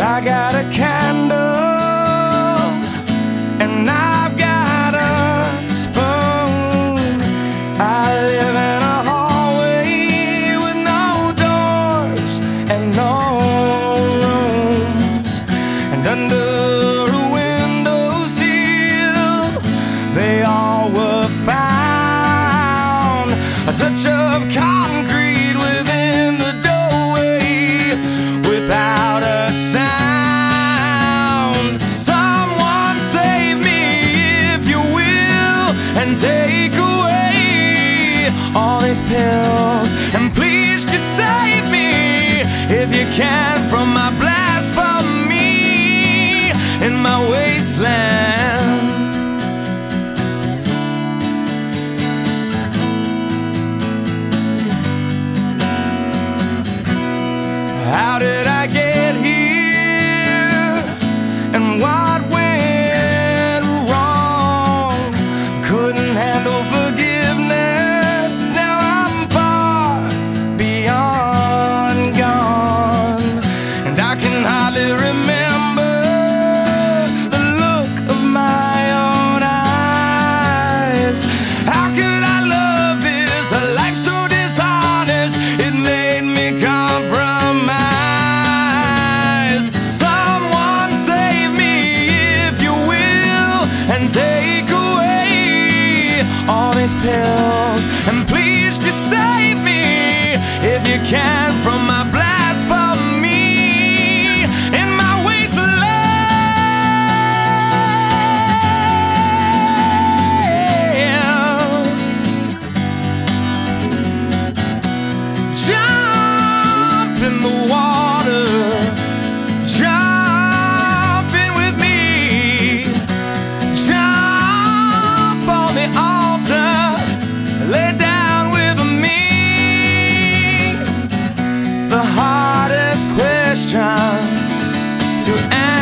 I got a candle and I've got a spoon. I live in a hallway with no doors and no rooms, and under a windowsill they all were found. A touch of concrete within the doorway without a sound. Someone save me if you will, and take away all these pills, and please just save me if you can from my blasphemy in my wasteland. How did I get here? And what went wrong? Couldn't handle forgiveness. Now I'm far beyond gone, and I can hardly remember the look of my own eyes. How could I love this? A life so dishonest, it made me compromise. And take away all these pills, and please just save me if you can from my blasphemy in my wasteland. Jump in the water, jump in with me. Lay down with me. The hardest question to answer